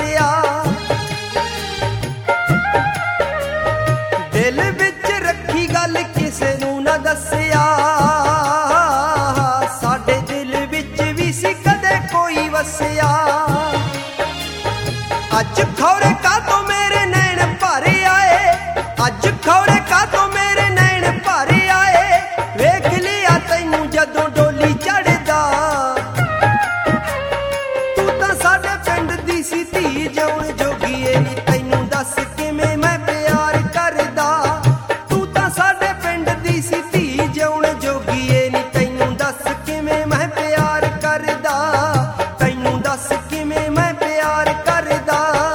ਵਸਿਆ। ਦਿਲ ਵਿੱਚ ਰੱਖੀ ਗੱਲ ਕਿਸੇ ਨੂੰ ਨਾ ਦੱਸਿਆ। ਸਾਡੇ ਦਿਲ ਵਿੱਚ ਵੀ ਸੀ ਕਦੇ ਕੋਈ ਵਸਿਆ। ਅੱਜ ਖੌਰੇ ਕਾਤੋਂ ਮੇਰੇ ਨੈਣ ਭਰ ਆਏ, ਅੱਜ ਖੌਰੇ ਕਾਤੋਂ ਮੇਰੇ ਨੈਣ ਭਰ ਆਏ। ਵੇਖ ਲਿਆ ਤੈਨੂੰ ਜਦੋਂ ਡੋਲੀ ਚੜਦਾ, ਤੂੰ ਤਾਂ ਸਾਡੇ ਪਿੰਡ ਦੀ ਸੀ ਧੀ ਜਿਉਣ ਜੋਗੀਏ ਨੀ। ਤੈਨੂੰ ਦੱਸ ਕਿਵੇਂ ਮੈਂ ਪਿਆਰ ਕਰਦਾ, ਤੂੰ ਤਾਂ ਸਾਡੇ ਪਿੰਡ ਦੀ ਸੀ ਧੀ ਜਿਉਣ ਜੋਗੀਏ ਨੀ। ਤੈਨੂੰ ਦੱਸ ਕਿਵੇਂ ਮੈਂ ਪਿਆਰ ਕਰਦਾ, ਤੈਨੂੰ ਦੱਸ ਕਿਵੇਂ ਮੈਂ ਪਿਆਰ ਕਰਦਾ।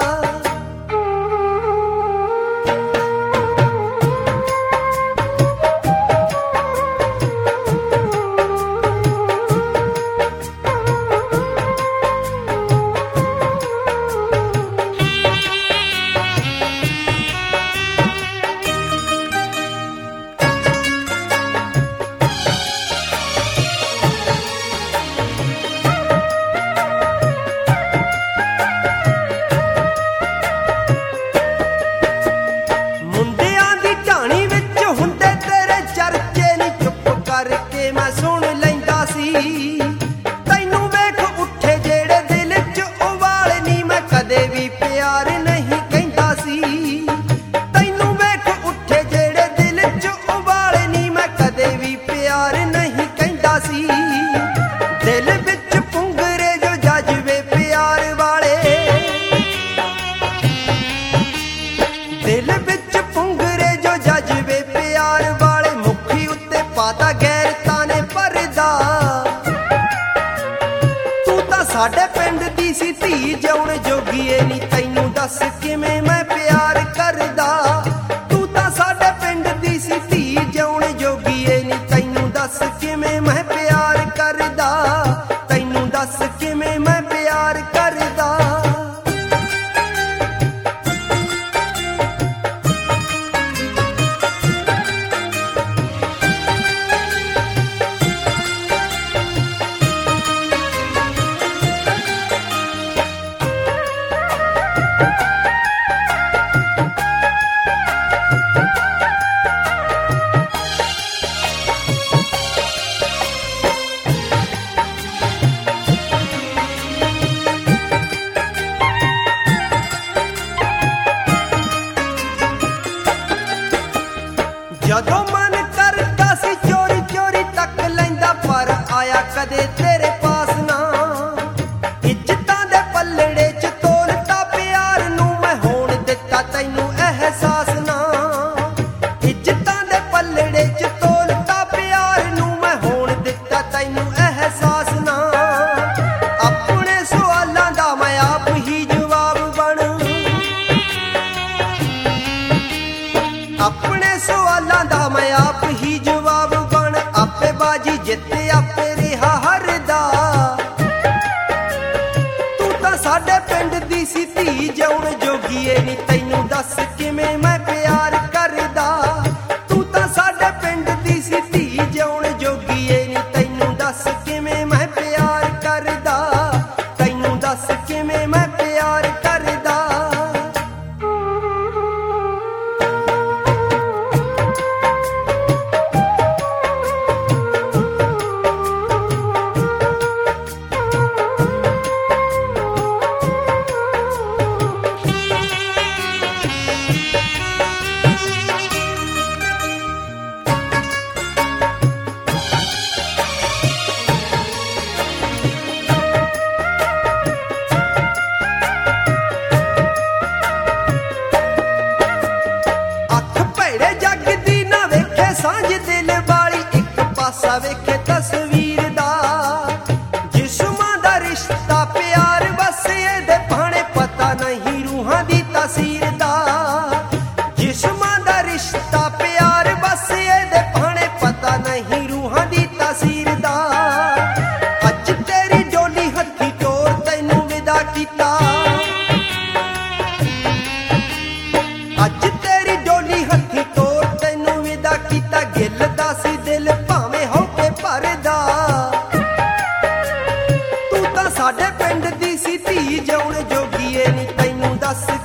ਮੁੰਡਿਆਂ ਦੀ ਢਾਣੀ ਵਿੱਚ ਹੁੰਦੇ ਤੇਰੇ ਚਰਚੇ ਨੀ। ਚੁੱਪ ਕਰਕੇ ਮੈਂ ਸੁਣ ਲੈਂਦਾ ਸੀ। ਤੈਨੂੰ ਵੇਖ ਉੱਠੇ ਜਿਹੜੇ ਦਿਲ 'ਚ ਉਬਾਲ ਨੀ। ਮੈਂ ਕਦੇ ਵੀ ਪਿਆਰ ਨਹੀਂ ਕਹਿੰਦਾ ਸੀ। ਤੈਨੂੰ ਵੇਖ ਉੱਠੇ ਜਿਹੜੇ ਦਿਲ 'ਚ ਉਬਾਲ ਨੀ। ਮੈਂ ਕਦੇ ਵੀ ਪਿਆਰ ਨਹੀਂ ਕਹਿੰਦਾ ਸੀ। ਦਿਲ ਵਿੱਚ ਪੁੰਗਰੇ ਜੋ ਜਜ਼ਬੇ ਪਿਆਰ ਵਾਲੇ, ਦਿਲ ਵਿੱਚ ਪੁੰਗਰੇ ਜੋ ਜਜ਼ਬੇ ਪਿਆਰ ਵਾਲੇ। ਮੁੱਖੀ ਉੱਤੇ ਪਾਤਾ ਗੈਰਤਾਂ ਨੇ ਪਰਦਾ, ਤੂੰ ਤਾਂ ਸਾਡੇ ਪਿੰਡ ਦੀ ਸੀ ਧੀ ਜਿਉਣ ਜੋਗੀਏ ਨੀ। ਤੈਨੂੰ ਦੱਸ ਕਿਵੇਂ ਮੈਂ ਪਿਆਰ ਕਰਦਾ, ਤੂੰ ਤਾਂ ਸਾਡੇ ਪਿੰਡ ਦੀ ਸੀ ਧੀ ਜਿਉਣ ਜੋਗੀਏ ਨੀ। ਤੈਨੂੰ ਦੱਸ ਕਿਵੇਂ ਮੈਂ ਪਿਆਰ ਕਰਦਾ, ਤੈਨੂੰ ਦੱਸ ਕਿਵੇਂ ਮੈਂ ਪਿਆਰ ਕਰਦਾ। ਜਦੋਂ ਮਨ ਕਰਦਾ ਸੀ ਚੋਰੀ ਚੋਰੀ ਤੱਕ ਲੈਂਦਾ, ਪਰ ਆਇਆ ਕਦੇ ਤੇਰੇ ਪਾਸ ਨਾ। ਇੱਜ਼ਤਾਂ ਦੇ ਪੱਲੜੇ 'ਚ ਤੋਲਤਾ ਪਿਆਰ ਨੂੰ, ਮੈਂ ਹੋਣ ਦਿੱਤਾ ਤੈਨੂੰ ਅਹਿਸਾਸ ਨਾ। ਇੱਜ਼ਤਾਂ ਦੇ ਪੱਲੜੇ 'ਚ ਤੋਲਤਾ ਪਿਆਰ ਨੂੰ, ਮੈਂ ਹੋਣ ਦਿੱਤਾ ਤੈਨੂੰ ਅਹਿਸਾਸ ਨਾ। ਆਪਣੇ ਸਵਾਲਾਂ ਦਾ ਮੈਂ ਆਪ ਹੀ ਜਵਾਬ ਬਣ, ਆਪਣੇ ਸਵਾਲਾਂ ਦਾ ਮੈਂ ਆਪ ਹੀ ਜਵਾਬ ਬਣ। ਆਪੇ ਬਾਜੀ ਜਿੱਤ ਆਪੇ ਰਿਹਾ ਹਰਦਾ, ਤੂੰ ਤਾਂ ਸਾਡੇ ਪਿੰਡ ਦੀ ਸੀ ਧੀ ਜਿਉਣ ਜੋਗੀਏ ਨੀ। ਤੈਨੂੰ ਦੱਸ ਕਿਵੇਂ ਮੈਂ ਪਿਆਰ ਕਰਦਾ, ਤੂੰ ਤਾਂ ਸਾਡੇ ਪਿੰਡ ਦੀ ਸੀ ਧੀ ਜਿਉਣ ਜੋਗੀਏ ਨੀ। ਤੈਨੂੰ ਦੱਸ ਕਿਵੇਂ ਮੈਂ ਪਿਆਰ ਕਰਦਾ, ਤੈਨੂੰ ਦੱਸ ਕਿਵੇਂ ਮੈਂ ਪਿਆਰ ਕਰਦਾ। ਦੱਸ